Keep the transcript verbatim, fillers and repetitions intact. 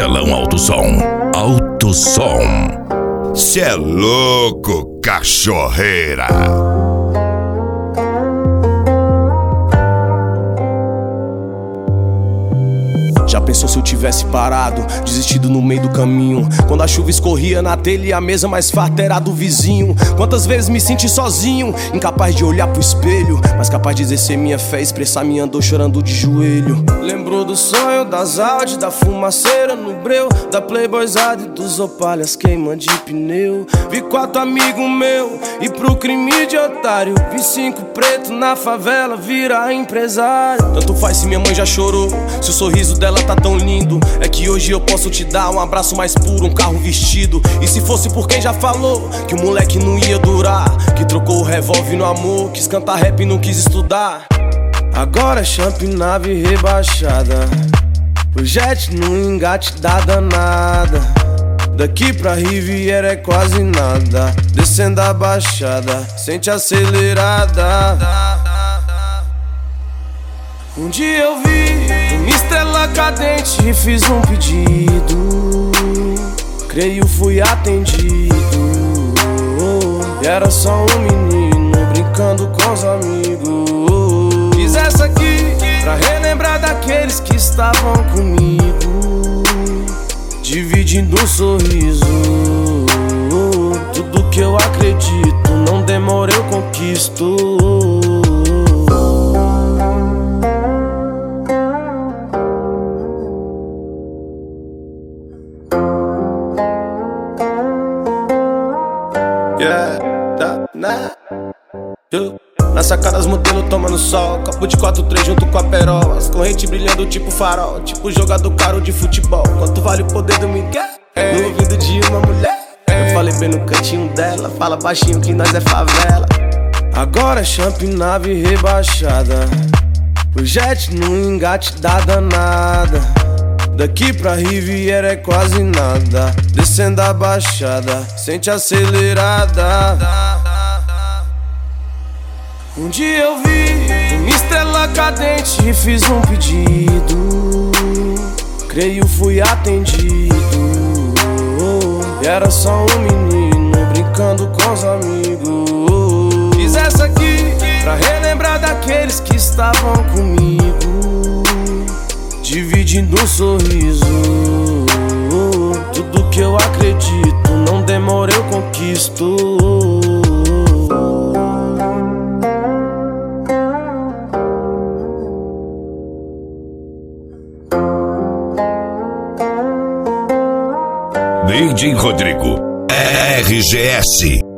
Marcelão Alto Som. Alto Som. Cê é louco, cachorreira. Já pensou se eu tivesse parado, desistido no meio do caminho? Quando a chuva escorria na telha e a mesa mais farta era do vizinho. Quantas vezes me senti sozinho, incapaz de olhar pro espelho, mas capaz de exercer minha fé, expressar minha dor chorando de joelho. Lembro do sonho, das Audi, da fumaceira no breu, da playboyzada e dos opalhas queima de pneu. Vi quatro amigos meu e pro crime de otário, vi cinco pretos na favela virar empresário. Tanto faz se minha mãe já chorou, se o sorriso dela tá tão lindo. É que hoje eu posso te dar um abraço mais puro, um carro vestido. E se fosse por quem já falou que o moleque não ia durar, que trocou o revólver no amor, quis cantar rap e não quis estudar. Agora é champ, nave rebaixada, o jet no engate da danada. Daqui pra Riviera é quase nada, descendo a baixada, sente acelerada. Um dia eu vi uma estrela cadente e fiz um pedido, creio fui atendido. E era só um menino brincando com os amigos. Fiz essa aqui pra relembrar daqueles que estavam comigo, dividindo um sorriso. Tudo que eu acredito, não demora eu conquisto. Yeah, tá, né? Eu, na sacada as modelos tomando sol, copo de quatro três junto com a perola, as correntes brilhando tipo farol, tipo jogador caro de futebol. Quanto vale o poder do Miguel? É. No ouvido de uma mulher. É. Eu falei bem no cantinho dela, fala baixinho que nós é favela. Agora é champ, nave rebaixada, o jet no engate da danada. Daqui pra Riviera é quase nada, descendo a baixada, sente acelerada. Um dia eu vi uma estrela cadente e fiz um pedido, creio fui atendido. E era só um menino brincando com os amigos. Fiz essa aqui pra relembrar daqueles que estavam comigo, dividindo um sorriso. Tudo que eu acredito, não demora eu conquisto. D J Rodrigo R G S.